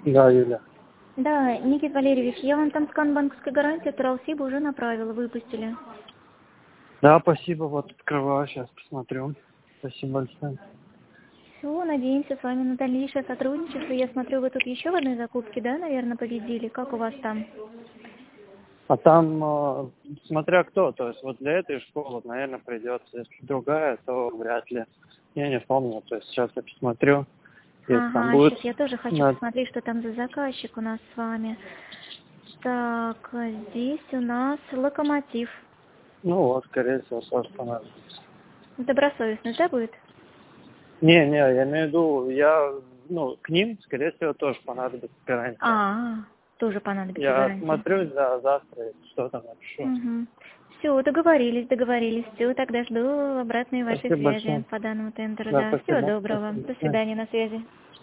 Да, Юля. Да, Никит Валерьевич, я вам там скан банковской гарантии от Уралсиба уже направила, выпустили. Да, спасибо, вот открываю, сейчас посмотрю. Спасибо большое. Все, надеемся с вами на дальнейшее сотрудничество. Я смотрю, вы тут еще в одной закупке, да, наверное, победили. Как у вас там? А там, смотря кто, то есть вот для этой школы, наверное, придется. Если другая, то вряд ли. Я не помню, то есть сейчас я посмотрю. Если там Ага, будет... сейчас я тоже хочу посмотреть, что там за заказчик у нас с вами. Так, здесь у нас Локомотив. Ну вот, скорее всего, тоже понадобится. Добросовестность, да, будет? Не, я имею в виду, к ним, скорее всего, тоже понадобится гарантия. Тоже понадобится Я гарантия. смотрю, да, завтра, если что-то напишу. Угу. Все, договорились. Все, тогда жду обратной вашей Спасибо связи большое. по данному тендеру. Да, Да, всего спасибо. доброго. Спасибо. До свидания, на связи.